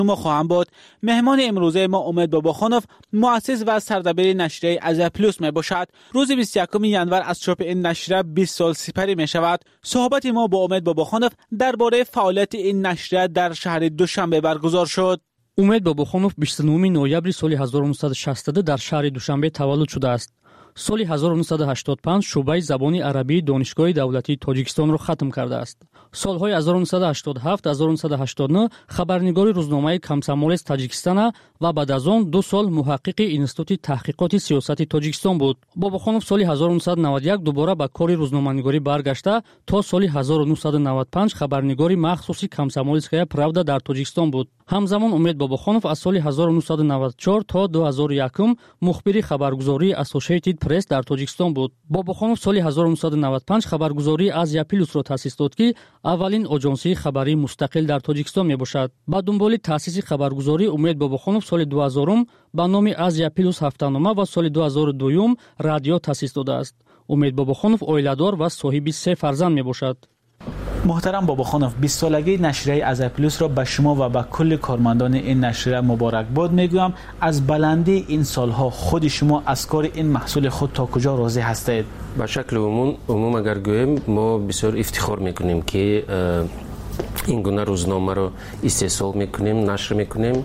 ما خواهم بود. مهمان امروزه ما امید باباخانوف مؤسس و سردبیر نشریه از پلوس می باشد. روز 21 ژانویه از چاپ این نشریه 20 سال سپری می شود. صحبت ما با امید باباخانوف درباره فعالیت این نشریه در شهر دوشنبه برگزار شد. امید باباخانوف 29 نوامبر سال 1962 در شهر دوشنبه تولد شده است. سال 1985 شعبه زبان عربی دانشگاه دولتی تاجیکستان را ختم کرده است. سالهای 1987 1989 خبرنگار روزنامه کمسامولس تاجیکستان و بعد از آن 2 سال محقق اینستیتوت تحقیقات سیاسی تاجیکستان بود. باباخانوف سال 1991 دوباره به کار روزنامه‌نگاری برگشته تا سال 1995 خبرنگاری مخصوصی کمسامولسکایا правда در تاجیکستان بود. همزمان امید باباخانوف از سال 1994 تا 2001 مخبر خبرگزاری اسوسییتد پرس در تاجیکستان بود. باباخانوف سال 1995 خبرگزاری آزیا پلوس را تأسیس داد که اولین آژانسی خبری مستقل در تاجیکستان می باشد. با دنبال تأسیس خبرگزاری امید باباخانوف سال 2000 با نام آزیا پلوس هفته‌نامه و سال 2002 رادیو تأسیس داده است. امید باباخانوف عائله‌دار و صاحب 3 فرزند می باشد. محترم باباخانوف، 20 سالگی نشریه از پلوس را به شما و به کل کارمندان این نشریه مبارک باد میگویم. از بلندی این سالها خود شما از کار این محصول خود تا کجا راضی هستید؟ به شکل عموم اگر گویم ما بسیار افتخار میکنیم که این گونه روزنامه رو استحصال میکنیم، نشر میکنیم.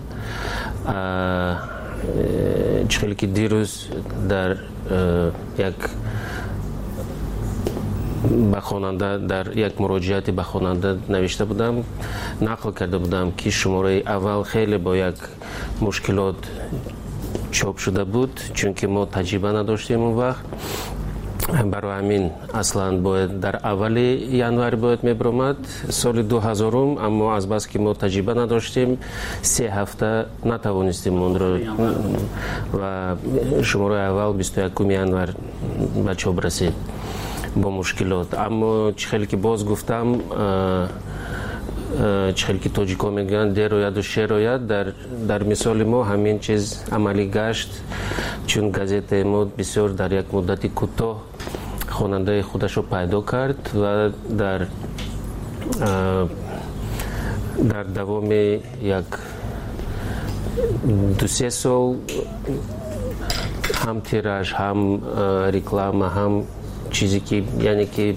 چخیلی که دیروز در یک به خواننده در یک مراجعاتی به خواننده نوشته بودم، نقل کرده بودم که شماره اول خیلی با یک مشکلات چاپ شده بود چون که ما تجربه نداشتیم اون وقت. برای همین اصلا باید در اول ژانویه باید میبرامد سال 2000 اما از بس که ما تجربه نداشتیم 3 هفته نتوانستیم اون رو و شماره اول 21 ژانویه به چاپ رسید با مشکلات. اما خیلی که باز گفتم خیلی که تاجیکا میگن در روید و شیر روید، در مثال ما همین چیز عملی گشت چون گازت ما بسیار در یک مدت کوتاه خواننده خودش رو پیدا کرد و در دوام یک 2-3 سال هم تیراژ هم رکلام هم چیزی که یعنی که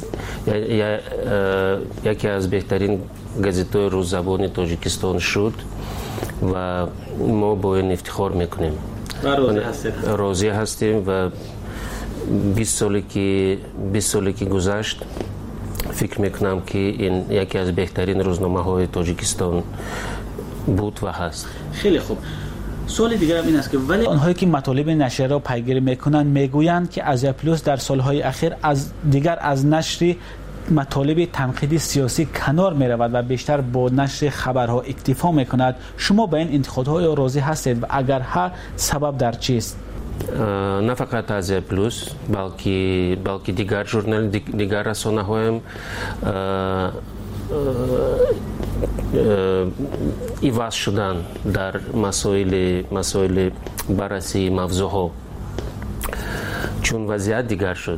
یکی از بهترین گازت‌های روززبان تاجیکستان شد و ما با این افتخار میکنیم. راضی هستیم و 20 سالی که گذشت فکر میکنم که این یکی از بهترین روزنامه های تاجیکستان بود و هست. خیلی خوب. سوال دیگر هم این است که ولی آنهایی که مطالب نشریه را پیگیری میکنند میگویند که آزیا پلوس در سالهای اخیر از نشر مطالب تنقیدی سیاسی کنار می رود و بیشتر با نشر خبرها اکتفا می کند. شما به این انتقادهای راضی هستید و اگر ها سبب در چیست؟ نه فقط آزیا پلوس بلکه دیگر ژورنال دیگر رسانه هایم ایواز شدن در مسائل بررسی موضوعها چون وضعیت دیگر شد.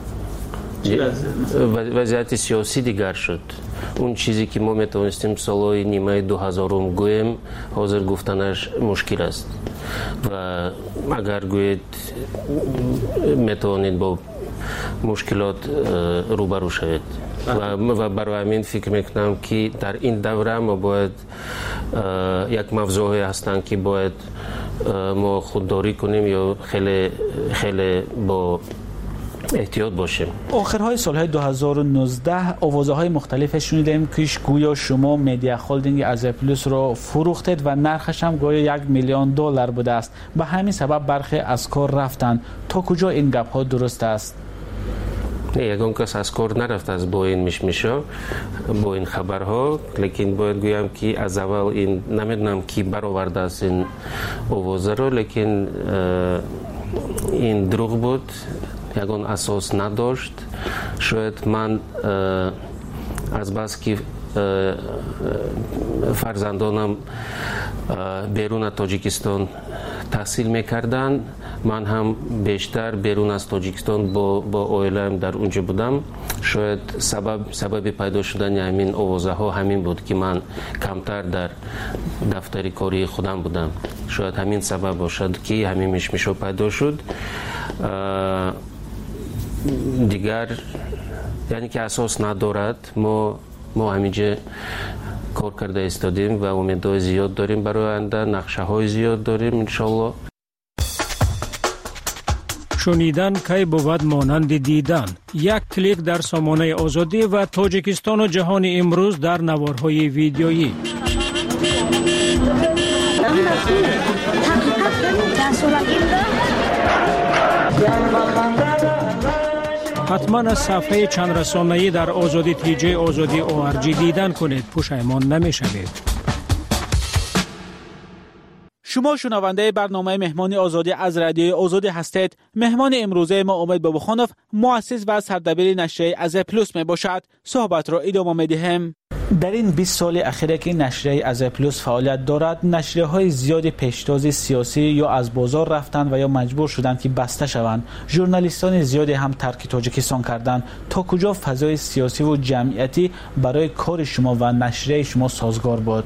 وضعیت سیاسی دیگر شد. اون چیزی که ما میتونستیم سالهای نیمه 2000 گویم حاضر گفتنش مشکل است و اگر گوید میتونید با مشکلات روبرو شوید و برای همین فکر میکنم که در این دوره ما باید یک موضوعی هستند که باید ما خودداری کنیم یا خیلی با احتیاط باشیم. آخرهای سالهای 2019 آوازهای مختلف شنیدیم که گویا شما مدیا هولدینگ آزیا پلوس را فروختید و نرخش هم گویا $1 میلیون بوده است. به همین سبب برخی از کار رفتند. تا کجا این گپ ها درست است؟ یگان کس از کار نرفت از با این مشمشا با این خبرها، لیکن باید گویم که از اول این نمیدونم کی برآورده است این آوازه رو، لیکن این دروغ بود، یگان اساس نداشت. شاید من از بس که فرزندانم بیرون تاجیکستان تحصیل میکردن، من هم بیشتر بیرون از تاجیکستان با عائله‌ام در اونجا بودم. شاید سبب پیدا شدن همین آوازها همین بود که من کمتر در دفتر کاری خودم بودم. شاید همین سبب باشد که همین مشمشو پیدا شد. دیگر یعنی که اساس ندارد. ما همینجا کار کرده استادیم و امیدهای زیاد داریم برای آینده، نقشه های زیاد داریم انشالله. شنیدن کی بود مانند دیدن. یک کلیک در سامانه آزادی و تاجیکستان و جهان امروز در نوارهای ویدیویی. حتما از صفحه چند رسانه‌ای در آزادی تیجی آزادی ORG دیدن کنید، پشیمان نمی‌شوید. شما شنونده برنامه مهمان آزادی از رادیوی آزادی هستید. مهمان امروزه ما امید بابخانوف، مؤسس و سردبیر نشریه آزیا پلوس می باشد. صحبت را ادامه می‌دهیم. در این 20 سال اخیره که نشریه آزیا پلوس فعالیت دارد، نشریه‌های زیادی پیشتاز سیاسی یا از بازار رفتند و یا مجبور شدند که بسته شوند. ژورنالیستان زیادی هم ترک تاجیکستان کردند. تا کجا فضای سیاسی و جمعیتی برای کار شما و نشریه شما سازگار بود؟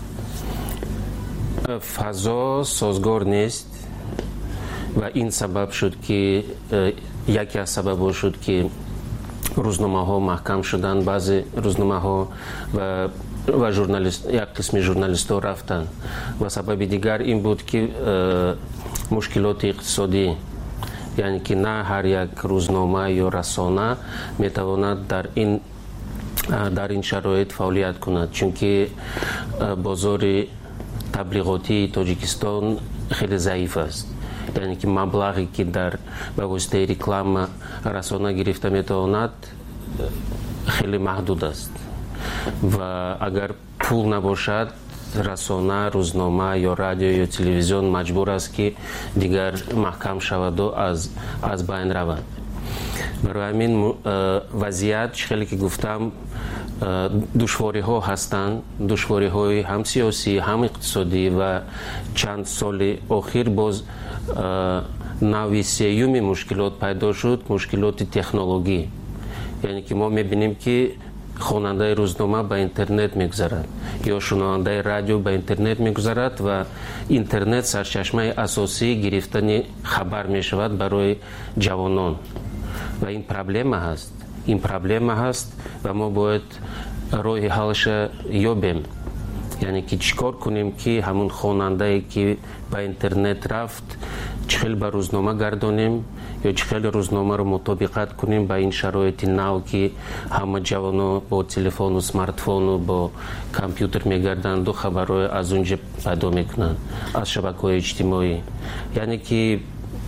فضا سازگار نیست و این سبب شد که یکی از سبب شد که روزنامه ها محکم شدن. بعضی روزنامه ها و ژورنالیست، یک قسم ژورنالیست ها رفتن و سبب دیگر این بود که مشکلات اقتصادی، یعنی که نه هر یک روزنامه یا رسانه میتواند در این شرایط فعالیت کند، چون که بازار تبلیغاتی تاجیکستان خیلی ضعیف است. یعنی که مبلغی که در به واسطه رکلام رسانه گرفته میتواند خیلی محدود است و اگر پول نباشد رسانه، روزنامه یا رادیو یا تلویزیون مجبور است که دیگر محکم شود و از بین رود. برای همین وضعیت خیلی که گفتم دشواری ها هستند، دشواری های هم سیاسی هم اقتصادی و چند سال اخیر باز نوع سیوم مشکلات پیدا شد، مشکلات تکنولوژی. یعنی که ما میبینیم که خواننده روزنامه به اینترنت میگذرد یا شنونده رادیو به اینترنت میگذرد و اینترنت سرچشمه اساسی گرفتن خبر میشود برای جوانان و این پرابلم هست و ما باید راه حلش یابیم. یعنی که چیکار کنیم که همون خواننده که به اینترنت رفت چخیل به روزنامه گردانیم یا چخیل روزنامه رو مطابقت کنیم به این شرایط نو که همه جوانا با تلفن و اسمارتفون و با کامپیوتر میگردند و خبرهای از اونجا پیدا میکنند از شبکه‌های اجتماعی. یعنی که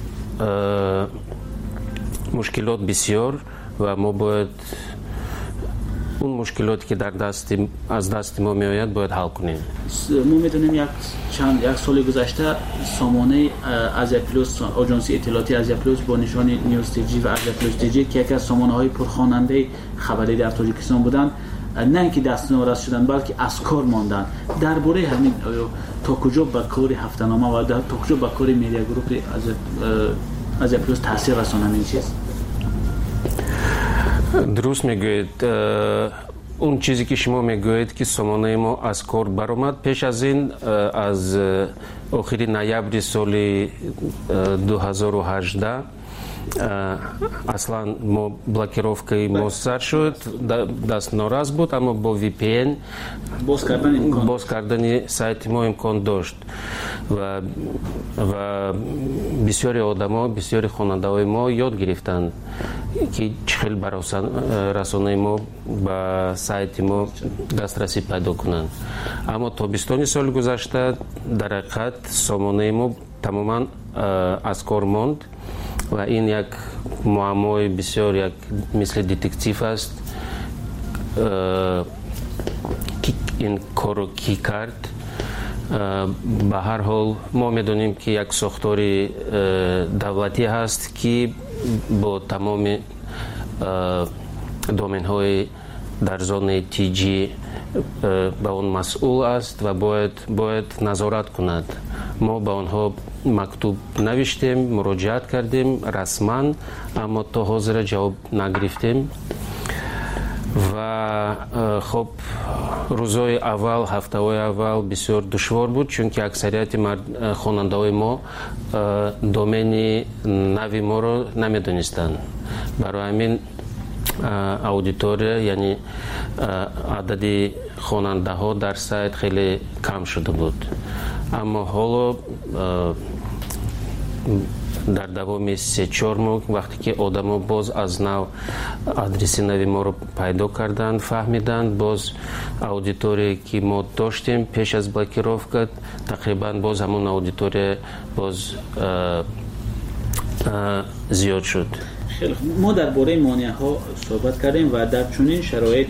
مشکلات بسیار و ما باید اون مشکلاتی که از دست ما میآید باید حل کنیم. ما میدونیم یک سال گذشته سامانه آزیا پلوس، آژانس اطلاعاتی آزیا پلوس با نشان نیوز تیجی و آزیا پلوس تیجی که یکی از سامانه های پرخواننده خبری در تاجیکستان بودند، نه اینکه دست نوراست شدن بلکه از کار ماندن. درباره همین تا کجا به کار هفته‌نامه و تا کجا به کار میدیا گروپ آزیا پلوس تاثیر رسانه این چیز؟ درست میگوید. اون چیزی که شما میگوید که سامانه ما از کار برآمد، پیش از این از آخر نوامبر سال 2018 اصلا ما بلاکировкой ما سر شد، دست ناراض بود، اما با VPN باز کردن سایت ما امکان داشت و بسیاری آدما، بسیاری خواننده های ما یاد گرفتند که چخیل برای رسانه ما به سایت ما دسترسی پیدا کنند. اما تابستان سال گذشته در حقیقت سامانه ما تماما از کار ماند و این یک معمای بسیار یک مثل دتکتیو است. این کارو کی کرد؟ به هر حال ما میدونیم که یک ساختار دولتی هست که با تمام دومین های در زون تیجی به اون مسئول است و باید نظارت کند. ما به آنها مکتوب نوشتیم، مراجعت کردیم رسما، اما تا حاضر جواب نگرفتیم و خب روزهای اول، هفته‌های اول بسیار دشوار بود، چون اکثریت خواننده‌های ما دومین نوی ما رو نمی‌دونستند. برای همین اودیتوریا، یعنی عدد خواننده‌ها در سایت خیلی کم شده بود. اما حالا در دوام 3-4 ماه وقتی که آدم‌ها باز از نو آدرس نوی ما رو پیدا کردند، فهمیدند باز اودیتوری که ما داشتیم پیش از بلاکировка تقریبا باز همون اودیتوری باز زیاد شد. خیلی ما درباره مانع‌ها صحبت کردیم و در چنین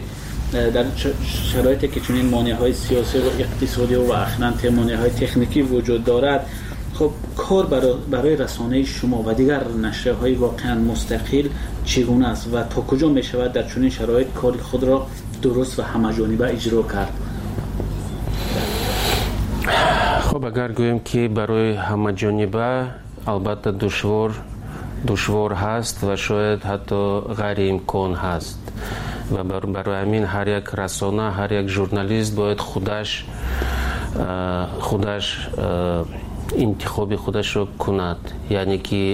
شرایطی که چنین مانع‌های سیاسی و اقتصادی و اخیراً مانع‌های تکنیکی وجود دارد، خب کار برای رسانه شما و دیگر نشریه‌های واقعاً مستقل چگونه است و تا کجا می‌شود در چنین شرایط کار خود را درست و همه‌جانبه اجرا کرد؟ خب اگر گوییم که برای همه‌جانبه البته دشوار هست و شاید حتی غیر امکان هست و برای همین هر یک رسانه، هر یک ژورنالیست باید خودش انتخاب خودش رو کند، یعنی که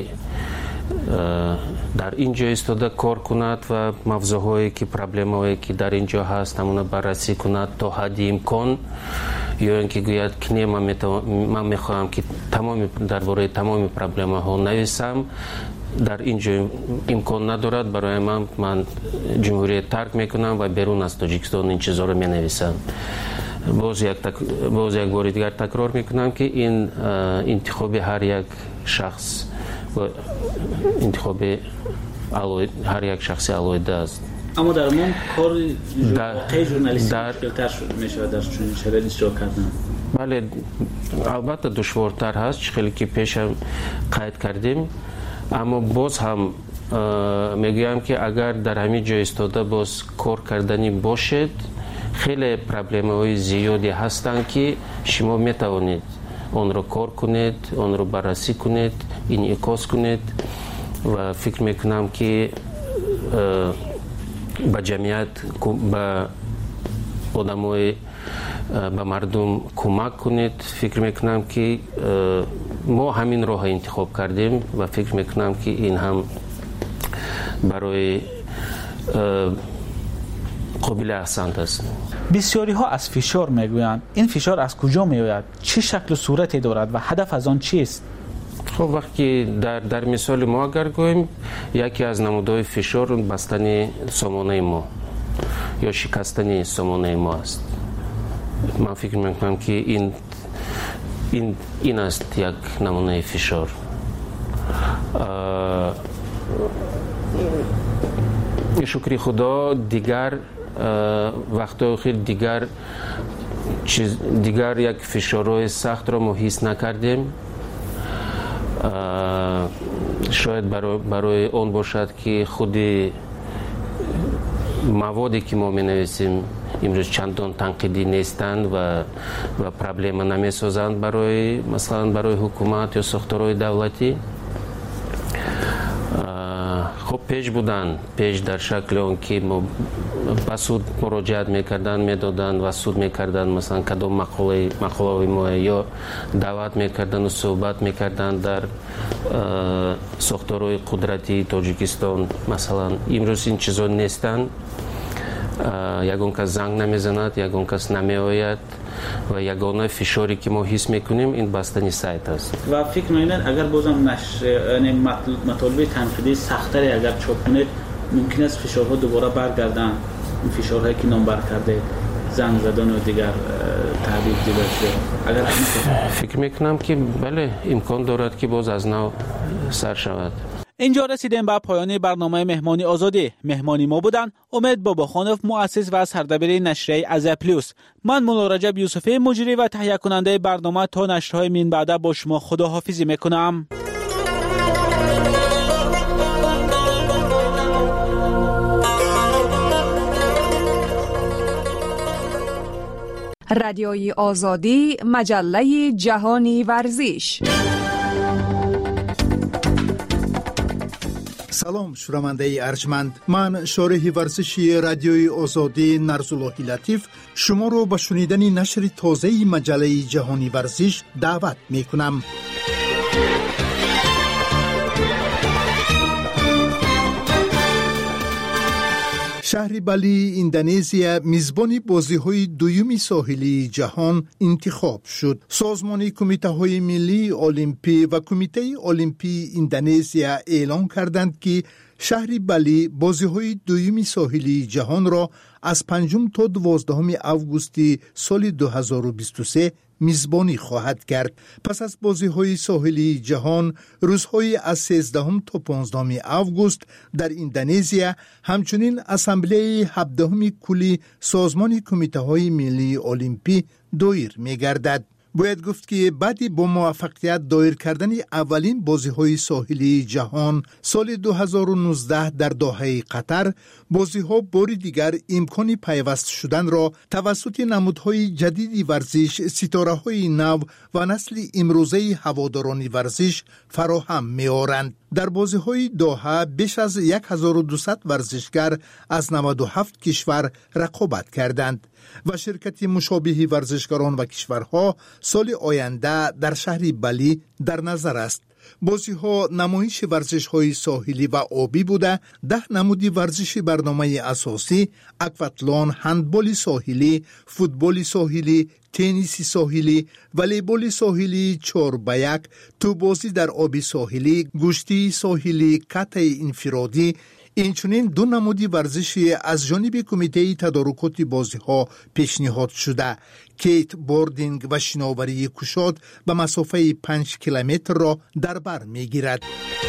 در اینجا ایستاده کار کند و موضوعهایی که پرابلم‌هایی که در اینجا هست همون بررسی کند تا حد امکان، یا اینکه گوید که من میخواهم که درباره تمام پرابلم‌ها نویسم، در اینجا امکان ندارد، برای من جمهوریت ترک میکنم و بیرون از تاجیکستان این چیزا رو مینویسم. باز یک بار دیگر تکرار میکنم که این انتخاب هر یک شخص و انتخاب هر یک شخصی علایده است. اما در من کار ژورنالیستی مشکل‌تر میشه در چنین شرایطی اجرا کردن. بله البته دشوارتر هست، خیلی که پیش هم قید کردیم، اما باز هم میگویم که اگر در همین جای ایستاده باز کار کردنی باشد، خیلی پرابلم‌های زیادی هستند که شما میتوانید آن را کار کنید، آن را بررسی کنید، انعکاس کنید و فکر میکنم که به جمعیت، به آدمای، به مردم کمک کنید. فکر میکنم که ما همین راه انتخاب کردیم و فکر میکنم که این هم برای قابل احسنت است. بسیاری ها از فشار میگویند. این فشار از کجا میآید؟ چه شکل و صورتی دارد و هدف از آن چیست؟ خب وقتی در مثال ما اگر گوییم، یکی از نمودهای فشار بستن سامانه ما یا شکستن سامانه ما است. من فکر میکنم که این است یک نمونه فشار. شکر خدا دیگر وقتا خیلی دیگر یک فشارهای سخت را ما حس نکردیم. شاید برای اون باشد که خود موادی که ما می نویسیم امروز چندان تنقیدی نیستند و پرابلم نمی سازند مثلا برای حکومت یا ساختارهای دولتی. خب پیش در شکل اون که ما به سود مراجعت میکردن، میدادن و سود میکردن، مثلا کدام مقاله ما یا دعوت میکردن و صحبت میکردن در ساختارهای قدرتی تاجیکستان. مثلا امروز این چیزا نیستن. یگان کس زنگ نمیزند، یگان کس نمیآید و یگانه فشاری که ما حس میکنیم این بستن سایت است. و فکر میکنید اگر بازم یعنی مطالب تنقیدی سخت‌تری اگر چاپ کنید، ممکن است فشارها دوباره برگردن، این فشارهایی که نام بر کرده، زنگ زدن و دیگر تهدید اگر فکر میکنم که بله امکان دارد که باز از نو سر شود. اینجا رسیدیم به پایان برنامه مهمانی آزادی. مهمانی ما بودن امید باباخانوف، مؤسس و سردبیر نشریه از پلوس. من مولا رجب یوسفی، مجری و تهیه کننده برنامه. تا نشرهای من بعد با شما خداحافظی میکنم. رادیوی آزادی، مجله جهانی ورزش. سلام شنونده ارجمند، من شارح ورزشی رادیوی آزادی نرزاللهی لطیف شما رو به شنیدن نشر تازه مجله جهانی ورزش دعوت می کنم. شهر بالی اندونزیا میزبان بازی‌های دوم ساحلی جهان انتخاب شد. سازمان کمیته‌های ملی المپی و کمیته المپی اندونزیا اعلام کردند که شهر بالی بازی‌های دوم ساحلی جهان را از 5 تا 12 آگوست سال 2023 میزبانی خواهد کرد. پس از بازی‌های ساحلی جهان روزهای از 13 تا 15 آگوست در اندونزیا همچنین اسامبله 17 کلی سازمان کمیته‌های ملی المپی دایر می‌گردد. باید گفت که بعد با موفقیت دایر کردن اولین بازی‌های ساحلی جهان سال 2019 در دوحه قطر، بازی‌ها بار دیگر امکان پیوست شدن را توسط نمودهای جدید ورزش، ستاره‌های نو و نسل امروزه هواداران ورزش فراهم می‌آورند. در بازی‌های دوحه بیش از 1200 ورزشگر از 97 کشور رقابت کردند و شرکت مشابه ورزشکاران و کشورها سال آینده در شهر بالی در نظر است. بازی‌ها نمایش ورزش‌های ساحلی و آبی بوده. 10 نمود ورزشی برنامه اساسی: اکواتلون، هندبال ساحلی، فوتبال ساحلی، تنیس ساحلی، والیبال ساحلی 4x1، توپ‌بازی در آب ساحلی، گشتی ساحلی، کته انفرادی. اینچنین 2 نمودی ورزشی از جانب کمیته تدارکات بازی‌ها پیشنهاد شده: کیت بوردینگ و شناوری کشاد به مسافه 5 کیلومتر را در بر می‌گیرد.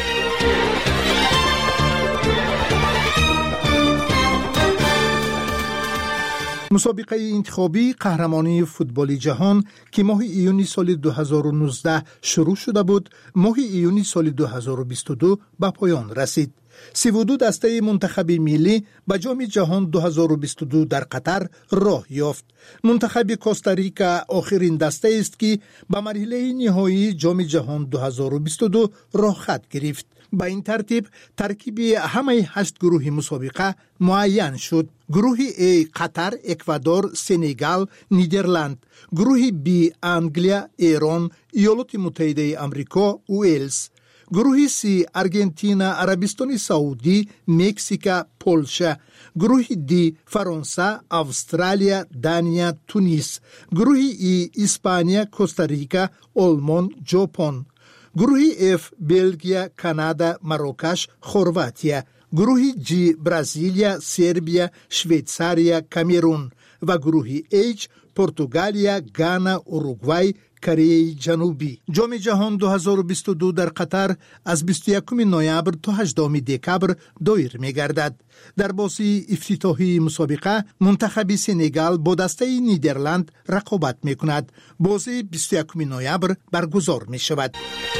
مسابقه انتخابی قهرمانی فوتبال جهان که ماه ایون سال 2019 شروع شده بود، ماه ایون سال 2022 به پایان رسید. 32 دسته منتخب ملی به جام جهان 2022 در قطر راه یافت. منتخب کوستاریکا آخرین دسته است که به مرحله نهایی جام جهان 2022 راه خط گرفت. به این ترتیب ترکیب همه 8 گروه مسابقه معین شد. گروه A قطر، اکوادور، سنگال، نیدرلند. گروه B انگلیا، ایران، ایالات متحده آمریکا، ویلز. گروه C ارژانتین، عربستان سعودی، مکزیک، پولشا. گروه D فرانسه، استرالیا، دانیا، تونس. گروه E اسپانیا، کوستاریکا، آلمان، ژاپن. گروه F بلژیم، کانادا، مراکش، خرواتیا. گروه G برزیلیا، سربیا، شویتزاریا، کامرون و گروه H پرتغالیا، گانا، اوروگوای، کره جنوبی. جام جهان 2022 در قطر از 21 نوامبر تا 18 دکبر دایر می‌گردد. در بازی افتتاحی مسابقه منتخب سنگال با دسته نیدرلند رقابت می‌کند. بازی 21 نوامبر برگزار می‌شود.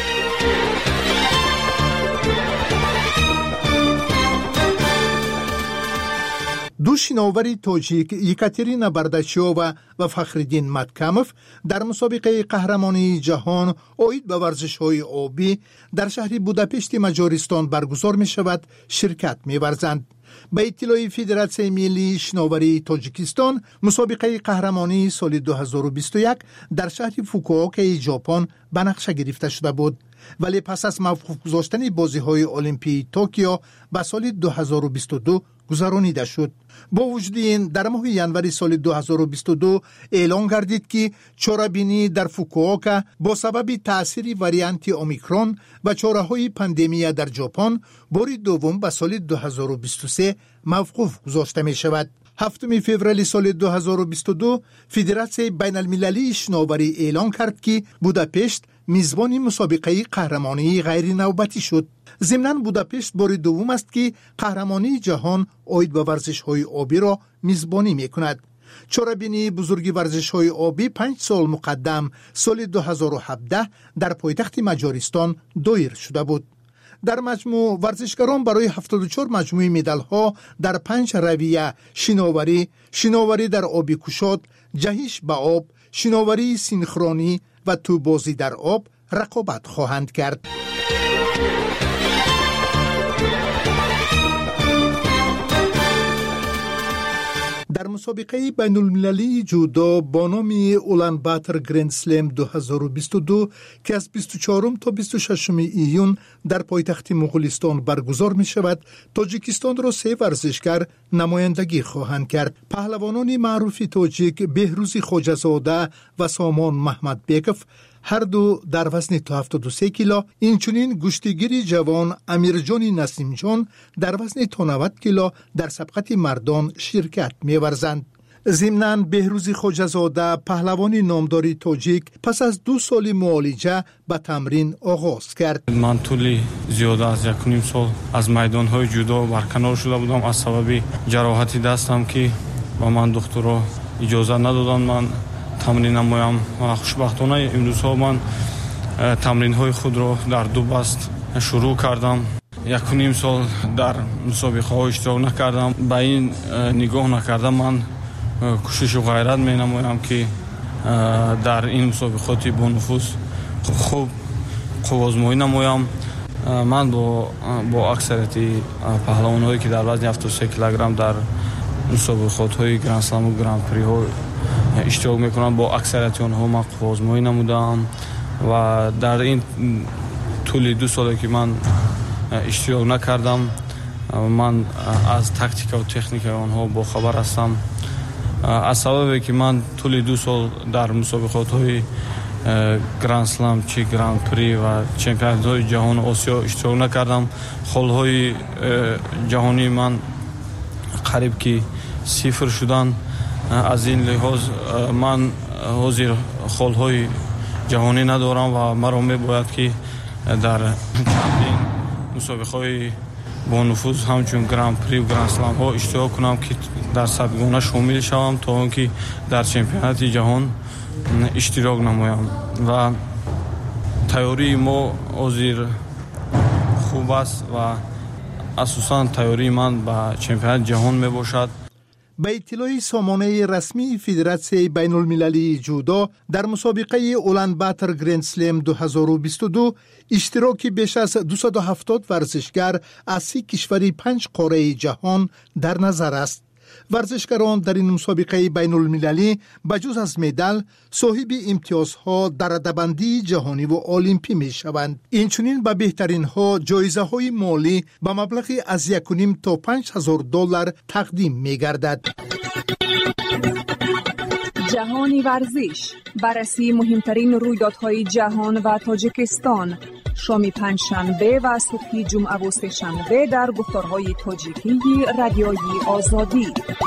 دو شناور تاجیک یکاترینا برداشووا و فخرالدین متکموف در مسابقه قهرمانی جهان اوید به ورزش‌های آبی در شهر بوداپشت مجارستان برگزار می‌شود شرکت می‌ورزند. به اطلاع فدراسیون ملی شناوری تاجیکستان، مسابقه قهرمانی سال 2021 در شهر فوکووکا ژاپن به نقشه گرفته شده بود، ولی پس از موقوف گذاشتن بازی‌های المپی توکیو به سال 2022 گذرانیده شد. با وجود این در ماه ژانویه سال 2022 اعلام گردید که چاره‌بینی در فوکووکا با سبب تأثیر وریانت اومیکرون و چاره‌های پاندمی در ژاپن بار دوم به سال 2023 موقوف گذاشته می شود. 7 فوریه سال 2022 فدراسیون بین المللی شناوری اعلام کرد که بوداپشت میزبان مسابقه قهرمانی غیر نوبتی شد. ضمناً بوداپشت بار دوم است که قهرمانی جهان اوید به ورزش‌های آبی را میزبانی می‌کند. چاره‌بینی بزرگ ورزش‌های آبی 5 سال مقدم سال 2017 در پایتخت مجارستان دایر شده بود. در مجموع ورزشکاران برای 74 مجموعه مدال‌ها در 5 رویه شناوری در آبی کشاد، جهش به آب، شناوری سینخرونی و توپ‌بازی در آب رقابت خواهند کرد. در مسابقه بین المللی جودو با نام اولانباتر گرند سلم 2022 که از 24 تا 26 ایون در پایتخت مغولستان برگزار می شود، تاجیکستان را 3 ورزشکار نمایندگی خواهند کرد. پهلوانان معروف تاجیک بهروز خواجه‌زاده و سامان محمد بیکف هر دو در وزن تا 73 کیلو، اینچنین گشتیگیر جوان امیرجان نسیم جان در وزن تا 90 کیلو در سبقت مردان شرکت می‌ورزند. ضمناً بهروز خواجه‌زاده پهلوان نامدار تاجیک پس از 2 سال معالجه به تمرین آغاز کرد. من طولی زیاده از 1.5 سال از میدان‌های جودو برکنار شده بودم از سبب جراحتی دستم که با من دکترها اجازه ندادن من تمرین نمایم و خوشبختانه امروزها من تمرین‌های خود را در 2 بست شروع کردم. 1.5 سال در مسابقه‌ها اشتراک نکردم. به این نگاه نکردم من کوشش و غیرت می‌نمایم که در این مسابقات با نفوذ خوب آزمایی نمایم. من با اکثریت پهلوان‌هایی که در وزن 73 کیلوگرم در مسابقات‌های گرند اسلم و گرند پری ها اشتراک میکنم، با اکثریت آنها من آزمایی نمودم و در این طول 2 سالی که من اشتراک نکردم من از تاکتیک و تکنیک آنها با خبر هستم. از سببی که من طول 2 سال در مسابقات های گرند اسلم چی گرند پری و چمپیونات های جهان آسیا اشتراک نکردم. خال های جهانی من قریب که 0 شدن. از این لحاظ من حاضر خال های جهانی ندارم و مرا میباید که در چندین مسابقه های با نفوذ همچون گرند پری و گرند اسلم ها اشتراک کنم که در صدگانه شامل شوم تا آنکه در چمپیونات جهان اشتراک نمایم و تیاری ما حاضر خوب است و اساساً تیاری من به چمپیونات جهان می باشد. به اطلاع سامانه رسمی فدراسیون بین المللی جودو در مسابقه اولانباتر گرند سلم 2022 اشتراکی بیش از 270 ورزشکار از 30 کشور 5 قاره جهان در نظر است. ورزشکاران در این مسابقه بین المللی بجز از مدال صاحب امتیازها در رده‌بندی جهانی و المپی می شوند. اینچنین به بهترین ها جایزه های مالی به مبلغی از 1.5 تا 5,000 دلار تقدیم می گردد. جهانی ورزش، بررسی مهمترین رویدادهای جهان و تاجیکستان، شام پنجشنبه و صبح جمعه و سه‌شنبه در گفتارهای تاجیکی رادیوی آزادی.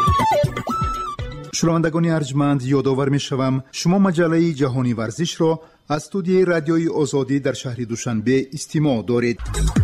شنوندگان ارجمند، یادآور می‌شوم شما مجله جهانی ورزش را از استودیوی رادیوی آزادی در شهر دوشنبه استماع دارید.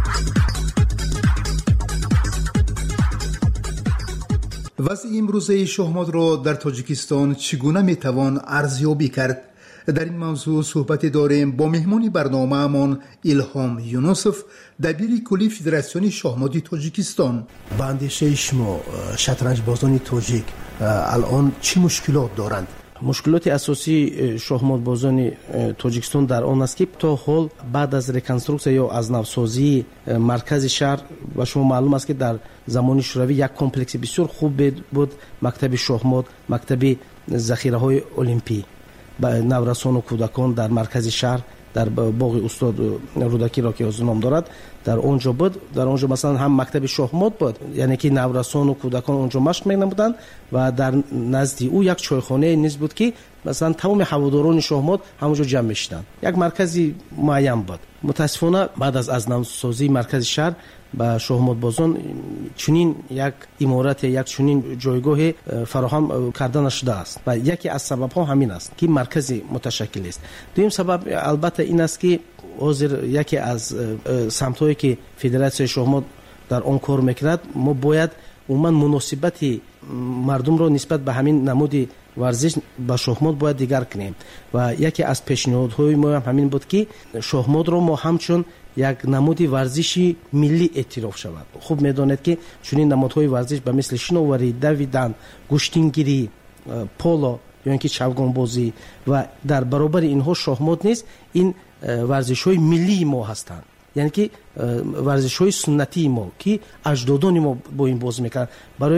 وضع امروزه شهمات را در تاجیکستان چگونه میتوان ارزیابی کرد؟ در این موضوع صحبت داریم با مهمان برنامه‌مان الهام یونوسف، دبیر کلی فدراسیون شاهمات تاجیکستان. با اندیشه شما شطرنج بازان تاجیک الان چه مشکلات دارند؟ مشکلات اساسی شاهمات بازان تاجیکستان در آن است که تا حال بعد از ریکنسترکسیون یا از نوسازی مرکز شهر و شما معلوم است که در زمان شوروی یک کمپلکس بسیار خوب بود، مکتب شاهمات، مکتب ذخیره های المپی با نورسان و کودکان در مرکز شهر در باغ استاد رودکی را که از نام دارد در اونجا بود. در اونجا مثلا هم مکتب شاهمات بود، یعنی که نورسان و کودکان اونجا مشق می‌نمودند و در نزد او یک چایخانه نیز بود که مثلا تمام هواداران شاهمات همونجا جمع می‌شدند. یک مرکزی معین بود. متاسفانه بعد از نوسازی مرکز شهر با شاهمات بازان چنین یک عمارت، یک چنین جایگاه فراهم کرده نشده است و یکی از سبب‌ها همین است که مرکز متشکل است. دوم سبب البته این است که حاضر یکی از سمت‌هایی که فدراسیون شاهمات در آن کار می‌کند، ما باید عموما مناسبت مردم را نسبت به همین نمود ورزش با شاهمات باید دیگر کنیم و یکی از پیشنهادهای ما هم همین بود که شاهمات را ما همچون یک نمود ورزشی ملی اعتراف شود. خوب میدانید که چنین نمادهای ورزش به مثل شناوری، دویدن، گشتینگیری، پولو یا اینکه چوگان بازی و در برابر اینها شاهمات نیست، این ورزش‌های ملی ما هستند، یعنی که ورزش‌های سنتی ما که اجدادان ما با این بازی می‌کردند. برای این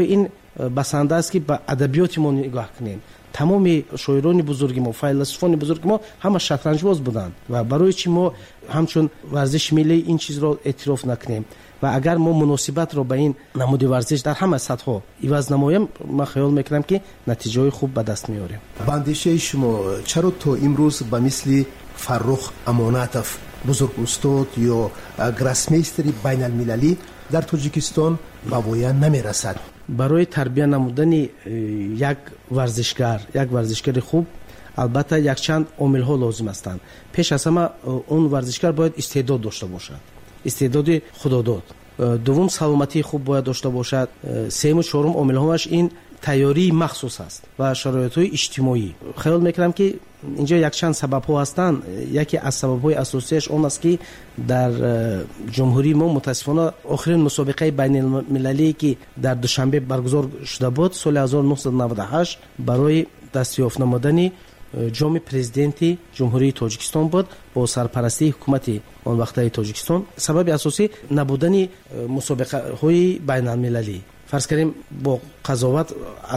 بسنده است که به ادبیات ما نگاه کنیم. تمام شاعران بزرگ ما، فیلسوفان بزرگ ما همه شطرنج باز بودند و برای چی ما همچون ورزش ملی این چیز را اعتراف نکنیم و اگر ما مناسبت را به این نمود ورزش در همه سطح ها عوض نماییم، ما خیال میکنم که نتیجه خوب به دست میاریم. باندیشه شما چرا تا امروز به مثل فرخ اماناتوف بزرگ استاد یا گراسمیستر بین المللی در تاجیکستان به وای نمیرسد؟ برای تربیت نمودن یک ورزشگر خوب البته یک چند عامل ها لازم هستند. پیش از همه اون ورزشگر باید استعداد داشته باشد، استعداد خداداد. دوم سلامتی خوب باید داشته باشد. سوم و چهارم عامل هاش این تیاری مخصوص است و شرایط های اجتماعی. خیال میکنم که اینجا یک چند سبب ها هستند. یکی از سبب های اساسیش اون است که در جمهوری ما متاسفانه آخرین مسابقه بین المللی که در دوشنبه برگزار شده بود سال 1998 برای دستیافت نمودن جام پرزیدنتی جمهوری تاجیکستان بود با سرپرستی حکومت آن وقته تاجیکستان. سبب اساسی نبودن مسابقه های بین المللی، فرض کنیم با قضاوت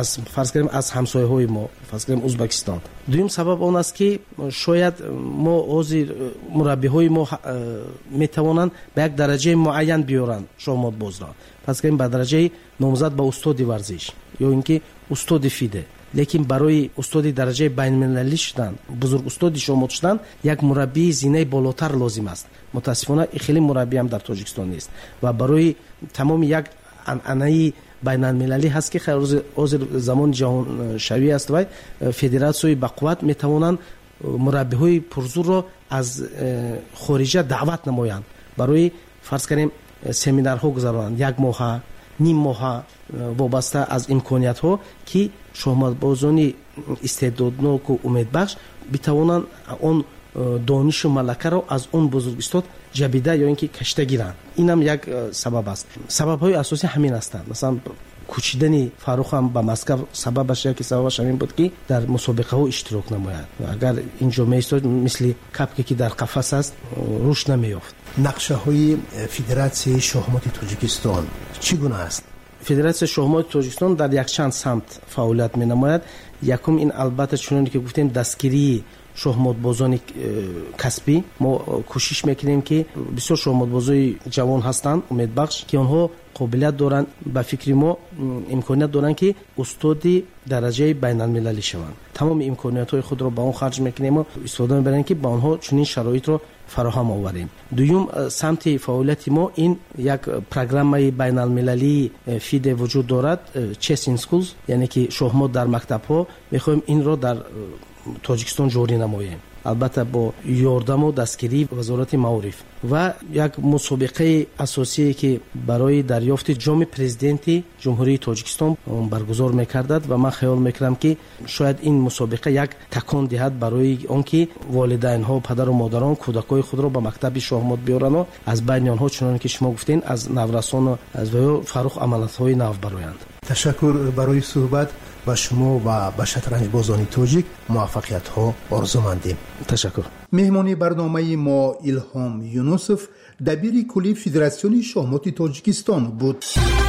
از همسایه های ما، فرض کنیم ازبکستان. دوم سبب آن است که شاید ما مربی های ما میتوانند به یک درجه معین بیارند شاهمات باز را، فرض کنیم به درجه نامزد به استاد ورزش یا اینکه استاد فیده. لیکن برای استاد درجه بین المللی شدن، بزرگ استاد شاهمات شدن، یک مربی زینه بالاتر لازم است. متاسفانه خیلی مربی هم در تاجیکستان نیست و برای تمام یک انعنه بین المللی هست که حاضر زمان جهان شوی است و فدراسیون با قوت میتوانند مربی های پرزور را از خارج دعوت نمایند برای فرض کنیم سمینارها گذارند، یک ماه نیم ماه وابسته از امکانیت ها که شاهمات بازان استعدادناک و امیدبخش بتوانند اون دانش و ملکه را از اون بزرگ استاد جبیده یا اینکه کشته گیرند. این هم یک سبب است. سبب های اساسی همین هستند. مثلا کوچیدن فاروق هم به مسکو سببش همین بود که در مسابقه ها اشتراک نماید. اگر اینجا میستاد مثل کپکی که در قفس است روش نمیافت. نقشه های فدراسیون شاهمات تاجیکستان چگونه است؟ فدراسیون شاهمات تاجیکستان در یک چند سمت فعالیت می نماید. یکم این البته چونانی که گفتیم دستگیری شاهمات بازان کسبی. ما کوشش میکنیم که بسیار شاهمات بازای جوان هستند امیدبخش که آنها قابلیت دارند، به فکر ما امکانیت دارند که استاد درجه بین المللی شوند. تمام امکانیت های خود را با اون خرج میکنیم و استفاده میبریم که با آنها چنین شرایط را فراهم آوریم. دوم سمت فعالیت ما این یک پروگرام بین المللی فیده وجود دارد، چس این سکولز، یعنی که شاهمات در مکتب ها میخوایم این را در تاجیکستان جاری نماییم، البته با یاردم و دستگیری وزارت معارف. و یک مسابقه اساسی که برای دریافت جام پرزیدنتی جمهوری تاجیکستان برگزار می‌کردد و من خیال می‌کنم که شاید این مسابقه یک تکان دهد برای آنکه والدین ها، پدر و مادران کودکای خود را به مکتب شاهمات بیارند و از بین آنها چنانکه که شما گفتین از نورسان و از فروغ امانت‌های نو برآیند. تشکر برای صحبت با شما و به شطرنج بازان تاجیک موفقیت ها آرزومندیم. تشکر. مهمانی برنامه ما الهام یونوسف دبیر کلی فدراسیون شاهمات تاجیکستان بود.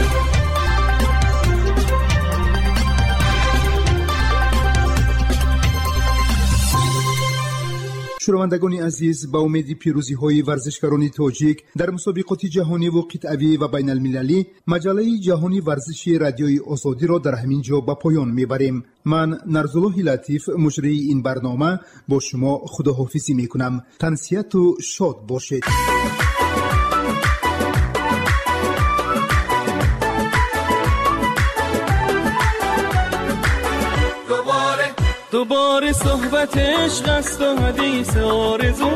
شنوندگان عزیز، با امید پیروزی های ورزشکاران تاجیک در مسابقات جهانی و قطعی و بین المللی، مجله جهانی ورزشی رادیوی آزادی را در همین جا به پایان میبریم. من نرزالله لطیف مجری این برنامه با شما خداحافظی میکنم. تنسیت و شاد باشید. دوباره صحبت عشق است و حدیث آرزو،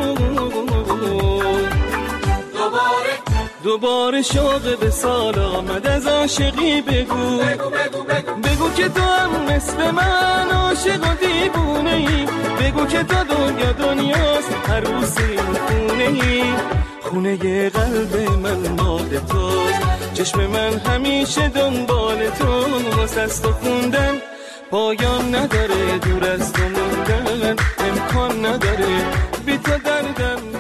دوباره شوق به سال آمد از عاشقی. بگو بگو که تو هم مثل من عاشق و دیوونه ای. بگو که تو دنیاست عروسی خونه ای. خونه قلب من مال توست، چشم من همیشه دنبال تو. واسه تو خوندن پایان نداره، دور از تو موندن امکان نداره. بی تو دردم